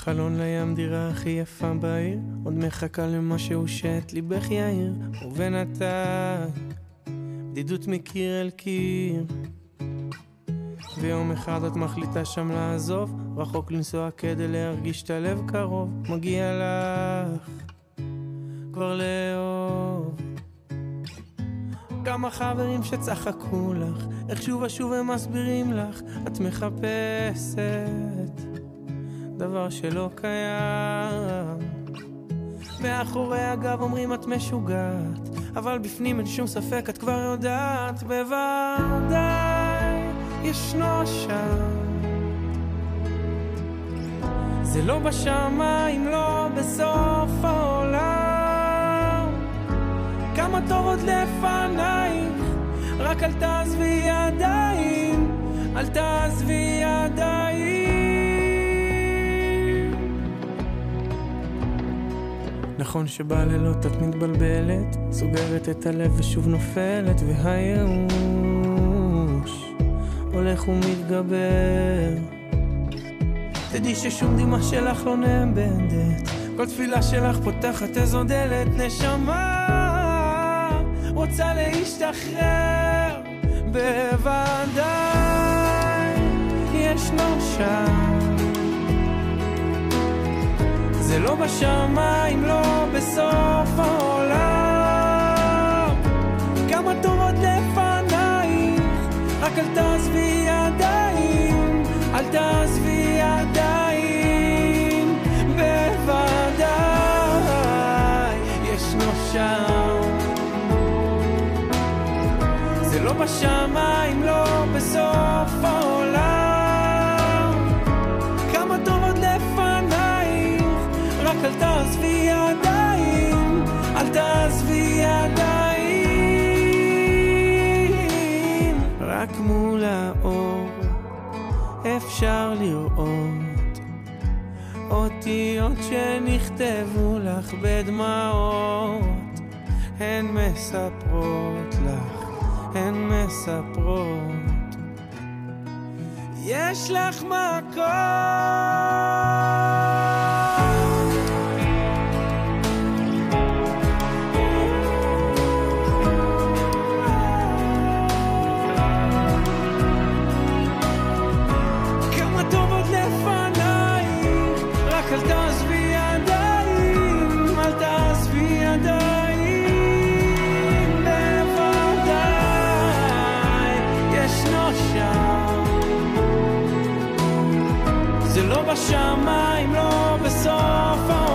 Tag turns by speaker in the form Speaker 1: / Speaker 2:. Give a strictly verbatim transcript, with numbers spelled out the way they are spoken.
Speaker 1: חלון לים, דירה הכי יפה בעיר, עוד מחכה למשהו שאת ליבך יאיר, ובינתיים בדידות מקיר אל קיר. ויום אחד את מחליטה שם לעזוב, רחוק לנסוע כדי להרגיש את הלב קרוב, מגיע לך כבר לאהוב. כמה חברים שצחקו לך, איך שוב ושוב הם מסבירים לך, את מחפשת דבר שלא קיים. מאחורי הגב אומרים את משוגעת, אבל בפנים אין שום ספק, את כבר יודעת בוודאי ישנו שם. זה לא בשמיים, לא בסוף העולם. כמה טוב עוד לפנייך, רק אל תעזבי ידיים, אל תעזבי ידיים. נכון שבלילות את מתבלבלת, סוגרת את הלב ושוב נופלת, והייאוש הולך ומתגבר. תדעי ששום דמעה שלך לא נאבדת, כל תפילה שלך פותחת איזו דלת. נשמה רוצה להשתחרר, בוודאי ישנו שם. זה לא בשמיים, לא בסוף העולם. כמה טובות לפנייך, רק אל תעזבי ידיים, אל תעזבי ידיים. בוודאי ישנו שם. זה לא בשמיים, לא בסוף העולם. כמה טובות לפנייך, רק אל תעזבי ידיים, אל תעזבי ידיים. רק מול האור אפשר לראות אותיות שנכתבו לך בדמעות. הן מספרות לך, הן מספרות, יש לך מקום. זה לא בשמיים, לא בסוף